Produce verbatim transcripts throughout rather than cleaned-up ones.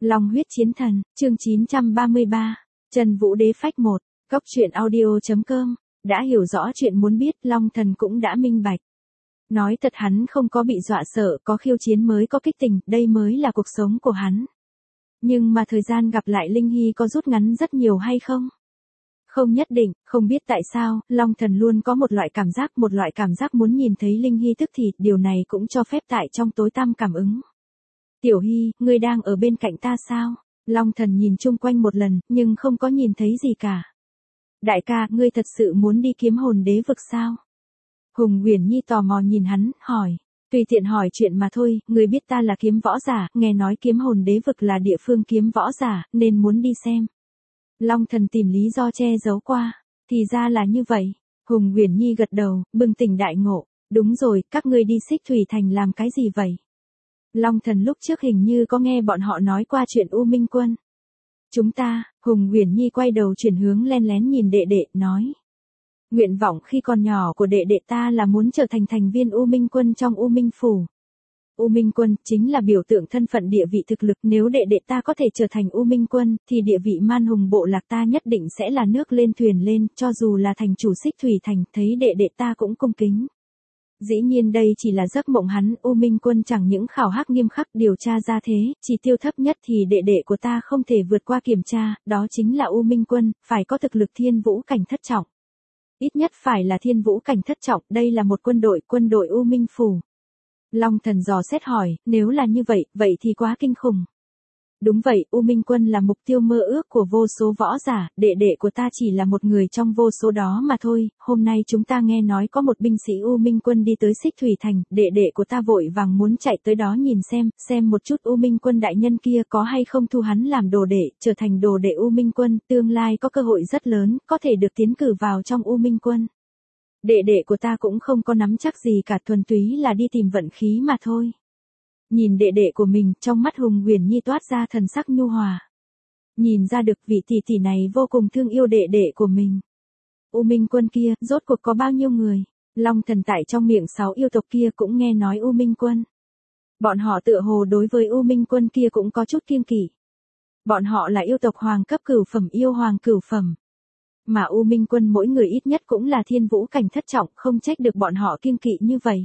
Long huyết chiến thần, chương chín trăm ba mươi ba, Trần Vũ Đế phách một, Cốc truyện audio chấm com, đã hiểu rõ chuyện muốn biết, Long Thần cũng đã minh bạch. Nói thật hắn không có bị dọa sợ, có khiêu chiến mới có kích tình, đây mới là cuộc sống của hắn. Nhưng mà thời gian gặp lại Linh Hy có rút ngắn rất nhiều hay không? Không nhất định, không biết tại sao, Long Thần luôn có một loại cảm giác, một loại cảm giác muốn nhìn thấy Linh Hy tức thì, điều này cũng cho phép tại trong tối tăm cảm ứng. Tiểu Hy, ngươi đang ở bên cạnh ta sao? Long Thần nhìn chung quanh một lần, nhưng không có nhìn thấy gì cả. Đại ca, ngươi thật sự muốn đi kiếm hồn đế vực sao? Hùng Uyển Nhi tò mò nhìn hắn, hỏi. Tùy tiện hỏi chuyện mà thôi, ngươi biết ta là kiếm võ giả, nghe nói kiếm hồn đế vực là địa phương kiếm võ giả, nên muốn đi xem. Long Thần tìm lý do che giấu qua. Thì ra là như vậy. Hùng Uyển Nhi gật đầu, bừng tỉnh đại ngộ. Đúng rồi, các ngươi đi Xích Thủy Thành làm cái gì vậy? Long Thần lúc trước hình như có nghe bọn họ nói qua chuyện U Minh Quân. Chúng ta, Hùng Uyển Nhi quay đầu chuyển hướng len lén nhìn đệ đệ, nói. Nguyện vọng khi còn nhỏ của đệ đệ ta là muốn trở thành thành viên U Minh Quân trong U Minh Phủ. U Minh Quân chính là biểu tượng thân phận địa vị thực lực, nếu đệ đệ ta có thể trở thành U Minh Quân, thì địa vị man hùng bộ lạc ta nhất định sẽ là nước lên thuyền lên, cho dù là thành chủ Xích Thủy Thành, thấy đệ đệ ta cũng cung kính. Dĩ nhiên đây chỉ là giấc mộng hắn, U Minh Quân chẳng những khảo hắc nghiêm khắc điều tra ra thế, chỉ tiêu thấp nhất thì đệ đệ của ta không thể vượt qua kiểm tra, đó chính là U Minh Quân, phải có thực lực thiên vũ cảnh thất trọng. Ít nhất phải là thiên vũ cảnh thất trọng, đây là một quân đội, quân đội U Minh Phủ. Long Thần dò xét hỏi, nếu là như vậy, vậy thì quá kinh khủng. Đúng vậy, U Minh Quân là mục tiêu mơ ước của vô số võ giả, đệ đệ của ta chỉ là một người trong vô số đó mà thôi. Hôm nay chúng ta nghe nói có một binh sĩ U Minh Quân đi tới Xích Thủy Thành, đệ đệ của ta vội vàng muốn chạy tới đó nhìn xem, xem một chút U Minh Quân đại nhân kia có hay không thu hắn làm đồ đệ, trở thành đồ đệ U Minh Quân, tương lai có cơ hội rất lớn, có thể được tiến cử vào trong U Minh Quân. Đệ đệ của ta cũng không có nắm chắc gì cả, thuần túy là đi tìm vận khí mà thôi. Nhìn đệ đệ của mình, trong mắt Hùng Uyển Nhi toát ra thần sắc nhu hòa. Nhìn ra được vị tỷ tỷ này vô cùng thương yêu đệ đệ của mình. U Minh Quân kia, rốt cuộc có bao nhiêu người? Long Thần tại trong miệng sáu yêu tộc kia cũng nghe nói U Minh Quân. Bọn họ tựa hồ đối với U Minh Quân kia cũng có chút kiêng kỵ. Bọn họ là yêu tộc hoàng cấp cửu phẩm, yêu hoàng cửu phẩm. Mà U Minh Quân mỗi người ít nhất cũng là thiên vũ cảnh thất trọng, không trách được bọn họ kiêng kỵ như vậy.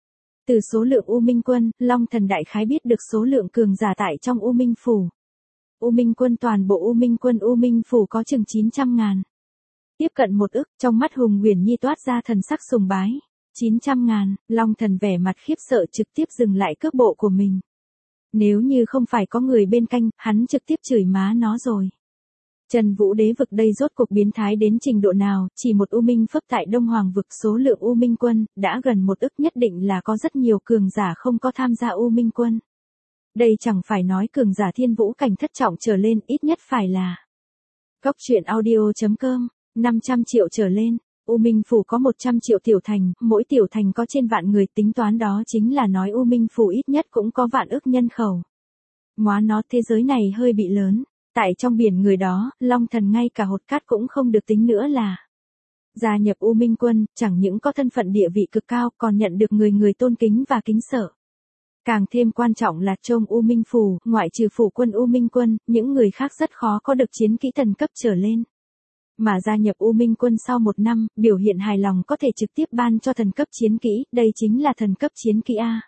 Từ số lượng U Minh Quân, Long Thần đại khái biết được số lượng cường giả tại trong U Minh Phủ. U Minh Quân toàn bộ U Minh Quân U Minh Phủ có chừng chín trăm ngàn. Tiếp cận một ức, trong mắt Hùng Uyển Nhi toát ra thần sắc sùng bái. chín trăm ngàn, Long Thần vẻ mặt khiếp sợ trực tiếp dừng lại cước bộ của mình. Nếu như không phải có người bên cạnh, hắn trực tiếp chửi má nó rồi. Trần Vũ Đế vực đây rốt cuộc biến thái đến trình độ nào, chỉ một U Minh Phấp tại Đông Hoàng vực số lượng U Minh Quân, đã gần một ức, nhất định là có rất nhiều cường giả không có tham gia U Minh Quân. Đây chẳng phải nói cường giả thiên vũ cảnh thất trọng trở lên, ít nhất phải là. Cốc truyện audio chấm com, năm trăm triệu trở lên, U Minh Phủ có một trăm triệu tiểu thành, mỗi tiểu thành có trên vạn người, tính toán đó chính là nói U Minh Phủ ít nhất cũng có vạn ức nhân khẩu. Móa nó, thế giới này hơi bị lớn. Tại trong biển người đó, Long Thần ngay cả hột cát cũng không được tính nữa là. Gia nhập U Minh Quân, chẳng những có thân phận địa vị cực cao, còn nhận được người người tôn kính và kính sợ. Càng thêm quan trọng là trong U Minh Phủ, ngoại trừ phủ quân U Minh Quân, những người khác rất khó có được chiến kỹ thần cấp trở lên. Mà gia nhập U Minh Quân sau một năm, biểu hiện hài lòng có thể trực tiếp ban cho thần cấp chiến kỹ, đây chính là thần cấp chiến kỹ A.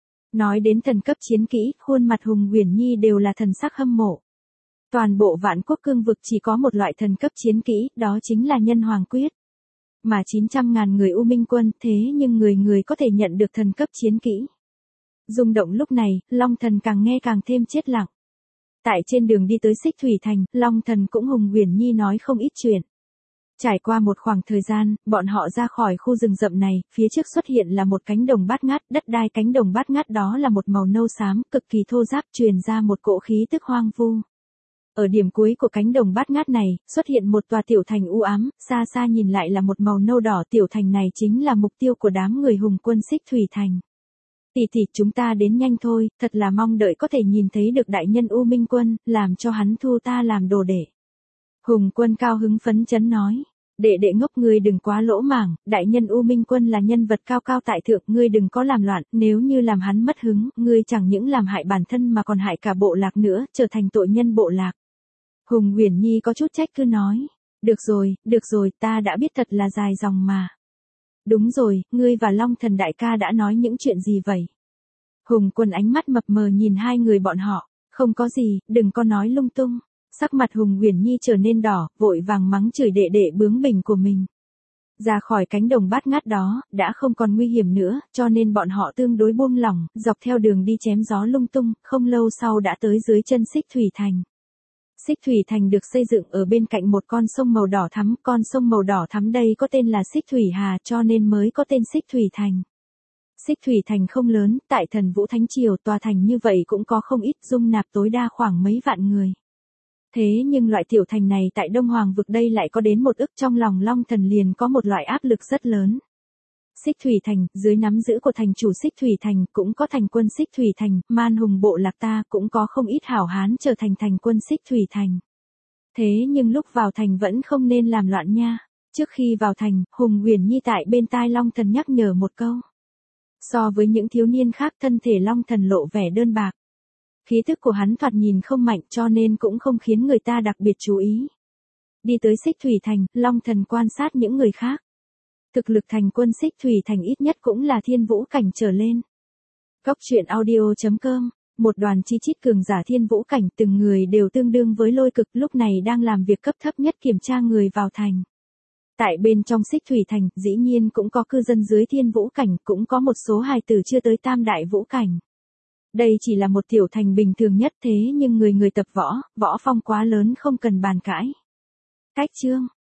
Nói đến thần cấp chiến kỹ, khuôn mặt Hùng Uyển Nhi đều là thần sắc hâm mộ. Toàn bộ Vạn Quốc cương vực chỉ có một loại thần cấp chiến kỹ, đó chính là Nhân Hoàng Quyết. Mà chín trăm ngàn người U Minh Quân, thế nhưng người người có thể nhận được thần cấp chiến kỹ. Rung động lúc này, Long Thần càng nghe càng thêm chết lặng. Tại trên đường đi tới Xích Thủy Thành, Long Thần cũng Hùng Uyển Nhi nói không ít chuyện. Trải qua một khoảng thời gian, bọn họ ra khỏi khu rừng rậm này, phía trước xuất hiện là một cánh đồng bát ngát, đất đai cánh đồng bát ngát đó là một màu nâu xám, cực kỳ thô ráp, truyền ra một cỗ khí tức hoang vu. Ở điểm cuối của cánh đồng bát ngát này, xuất hiện một tòa tiểu thành u ám, xa xa nhìn lại là một màu nâu đỏ, tiểu thành này chính là mục tiêu của đám người Hùng Quân Xích Thủy Thành. Tỷ tỷ, chúng ta đến nhanh thôi, thật là mong đợi có thể nhìn thấy được đại nhân U Minh Quân, làm cho hắn thu ta làm đồ đệ. Hùng Quân cao hứng phấn chấn nói. Đệ đệ ngốc, ngươi đừng quá lỗ mảng, đại nhân U Minh Quân là nhân vật cao cao tại thượng, ngươi đừng có làm loạn, nếu như làm hắn mất hứng, ngươi chẳng những làm hại bản thân mà còn hại cả bộ lạc nữa, trở thành tội nhân bộ lạc. Hùng Uyển Nhi có chút trách cứ nói, được rồi, được rồi, ta đã biết thật là dài dòng mà. Đúng rồi, ngươi và Long Thần đại ca đã nói những chuyện gì vậy? Hùng Quân ánh mắt mập mờ nhìn hai người bọn họ, không có gì, đừng có nói lung tung. Sắc mặt Hùng Uyển Nhi trở nên đỏ, vội vàng mắng chửi đệ đệ bướng bỉnh của mình. Ra khỏi cánh đồng bát ngát đó, đã không còn nguy hiểm nữa, cho nên bọn họ tương đối buông lỏng, dọc theo đường đi chém gió lung tung, không lâu sau đã tới dưới chân Xích Thủy Thành. Xích Thủy Thành được xây dựng ở bên cạnh một con sông màu đỏ thắm, con sông màu đỏ thắm đây có tên là Xích Thủy Hà cho nên mới có tên Xích Thủy Thành. Xích Thủy Thành không lớn, tại Thần Vũ Thánh Triều tòa thành như vậy cũng có không ít, dung nạp tối đa khoảng mấy vạn người. Thế nhưng loại tiểu thành này tại Đông Hoàng vực đây lại có đến một ức, trong lòng Long Thần liền có một loại áp lực rất lớn. Xích Thủy Thành, dưới nắm giữ của thành chủ Xích Thủy Thành, cũng có thành quân Xích Thủy Thành, man hùng bộ lạc ta cũng có không ít hảo hán trở thành thành quân Xích Thủy Thành. Thế nhưng lúc vào thành vẫn không nên làm loạn nha. Trước khi vào thành, Hùng Uyển Nhi tại bên tai Long Thần nhắc nhở một câu. So với những thiếu niên khác, thân thể Long Thần lộ vẻ đơn bạc. Khí thức của hắn thoạt nhìn không mạnh cho nên cũng không khiến người ta đặc biệt chú ý. Đi tới Xích Thủy Thành, Long Thần quan sát những người khác. Thực lực thành quân Xích Thủy Thành ít nhất cũng là thiên vũ cảnh trở lên. Cốc truyện audio chấm com, một đoàn chi chít cường giả thiên vũ cảnh, từng người đều tương đương với Lôi Cực, lúc này đang làm việc cấp thấp nhất kiểm tra người vào thành. Tại bên trong Xích Thủy Thành, dĩ nhiên cũng có cư dân dưới thiên vũ cảnh, cũng có một số hài tử chưa tới tam đại vũ cảnh. Đây chỉ là một tiểu thành bình thường nhất, thế nhưng người người tập võ, võ phong quá lớn không cần bàn cãi. Cách chương